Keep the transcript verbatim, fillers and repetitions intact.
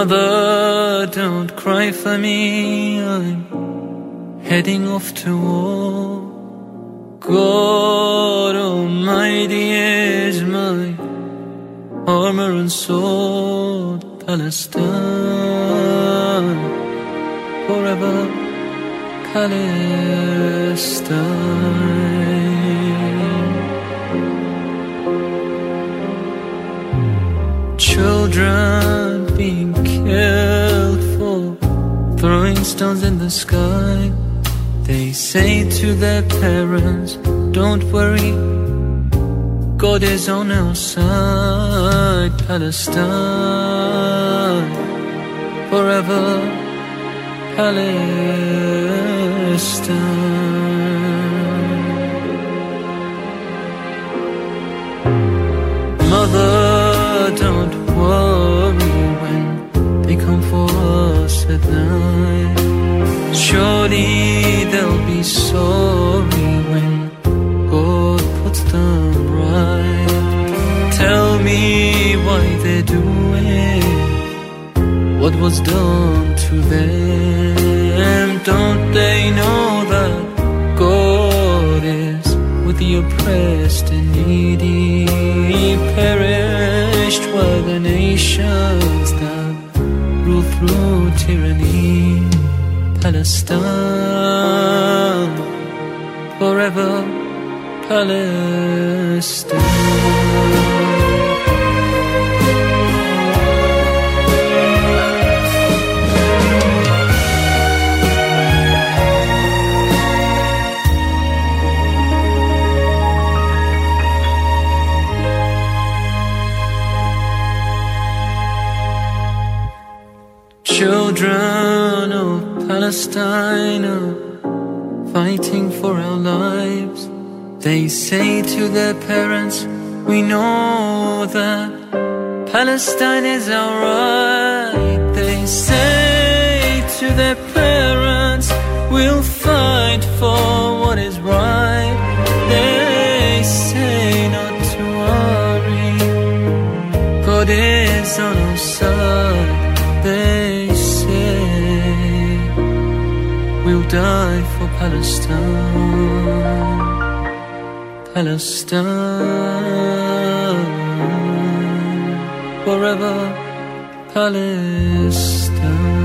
Mother, don't cry for me, I'm heading off to war. God Almighty is my armor and sword. Palestine, forever Palestine. Children being killed for throwing stones in the sky. They say to their parents, don't worry, God is on our side. Palestine, forever Palestine. Mother, don't worry when they come for us at night. Surely they'll be sorry when God puts them right. Tell me why they're doing what was done to them. Don't they know that God is with the oppressed and needy? Perished were the nations that rule through tyranny. Palestine, forever Palestine. Children of Palestine are fighting for our lives. They say to their parents, we know that Palestine is our right. They say to their parents, we'll fight for what is right. They say not to worry, God is on our side. They say we'll die for Palestine. Palestine, forever Palestine.